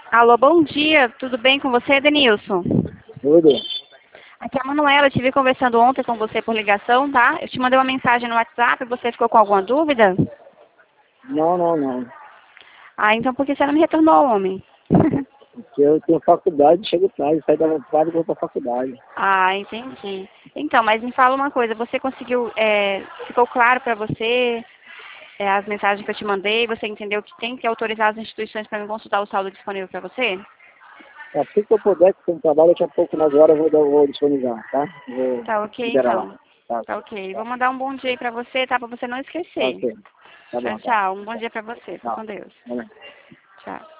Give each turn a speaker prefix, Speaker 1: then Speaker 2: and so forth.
Speaker 1: Alô, bom dia. Tudo bem com você, Denilson?
Speaker 2: Tudo?
Speaker 1: Aqui é a Manuela. Eu estive conversando ontem com você por ligação, tá? Eu te mandei uma mensagem no WhatsApp. Você ficou com alguma dúvida?
Speaker 2: Não.
Speaker 1: Ah, então por que você não me retornou, homem?
Speaker 2: Porque eu tenho faculdade, chego tarde, saio da faculdade e vou pra faculdade.
Speaker 1: Ah, entendi. Então, mas me fala uma coisa. Você conseguiu, ficou claro para você as mensagens que eu te mandei? Você entendeu que tem que autorizar as instituições para me consultar o saldo disponível para você?
Speaker 2: Assim que eu puder, que tem trabalho, daqui a pouco, nas horas, vou disponibilizar, tá? Vou
Speaker 1: Tá ok,
Speaker 2: liberar lá.
Speaker 1: então.
Speaker 2: Tá,
Speaker 1: Tá ok. Vou mandar um bom dia aí pra você, tá? Pra você não
Speaker 2: tá
Speaker 1: esquecer.
Speaker 2: ok. Tá
Speaker 1: Tchau,
Speaker 2: bom, tá.
Speaker 1: tchau. Um bom dia pra você. Fica
Speaker 2: Tchau.
Speaker 1: com Deus.
Speaker 2: Valeu.
Speaker 1: Tchau.